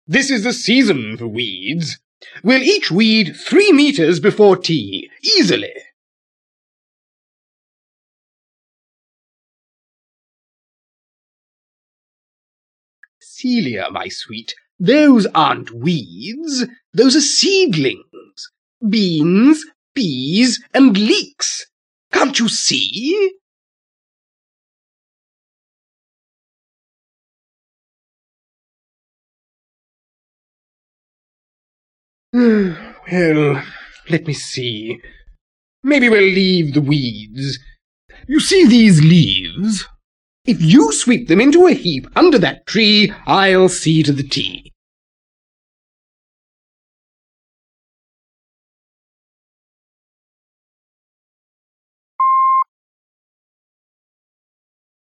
This is the season for weeds. We'll each weed 3 meters before tea, easily. Celia, my sweet, those aren't weeds. Those are seedlings. Beans, peas, and leeks. Can't you see? Well, let me see. Maybe we'll leave the weeds. You see these leaves? If you sweep them into a heap under that tree, I'll see to the tea.